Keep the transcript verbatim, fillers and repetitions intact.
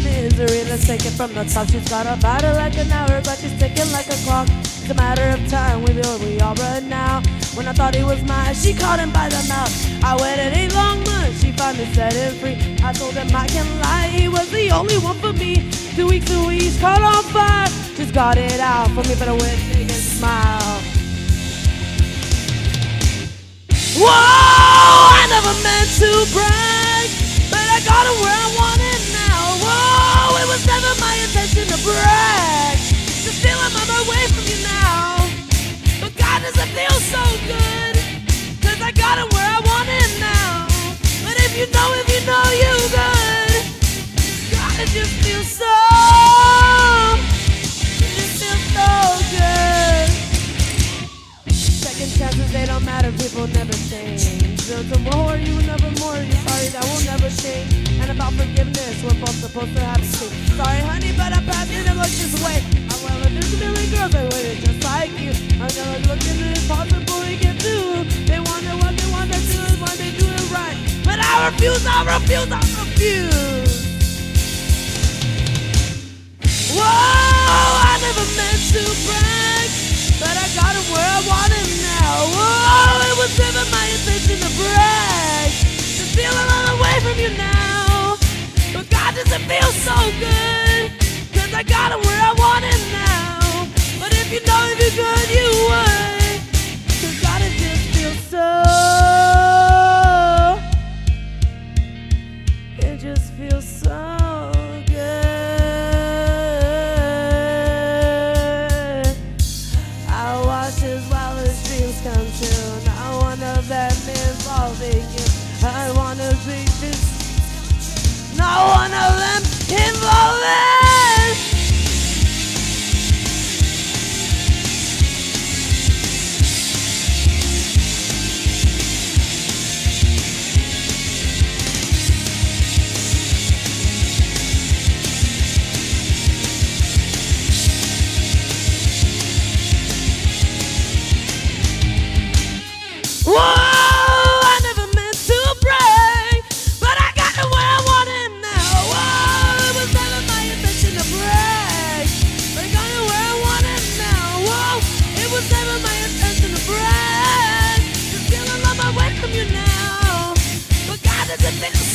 misery. Let's take it from the top. She's got a body like an hour, but she's ticking like a clock. It's a matter of time, we will, we all run now. When I thought he was mine, she caught him by the mouth. I waited eight long months, she finally set him free. I told him I can't lie, he was the only one for me. Two weeks and weeks, caught on fire. She's got it out for me, but I went big and smile. Whoa, I never meant to brag, but I got it where I want it now. Whoa, it was never my intention to brag. Just feel I'm on my way from you now. But God, does it feel so good? Cause I got it where I want it now. But if you know, if you know you good, God, it just feels so, it just feels so good. Second chances, they don't matter, people never change. Build tomorrow, you will never more, you're sorry, that will never change. And about forgiveness, we're both supposed to have a speak. Sorry honey, but I passed it, it looks this way. However, there's a million girls that want it just like you. I'm gonna look into it, possible we can do. They wonder what they want to do, is when they do it right. But I refuse, I refuse, I refuse. Whoa, I never meant to brag, but I got it where I want it now. Whoa, it was never my intention to brag. Just feel a lot away from you now. But God, does it feel so good? Cause I got it where I want it now. But if you know if you could, you would. Cause God, it just feels so, it just feels so good. I watch his wildest dreams come true. Not one of them involving you. I wanna be this. Not one of them involving. Whoa, I never meant to brag, but I got it where I want it now. Whoa, it was never my intention to brag, but I got it where I want it now. Whoa, it was never my intention to brag. Just feeling on my way from you now. But God, does it feel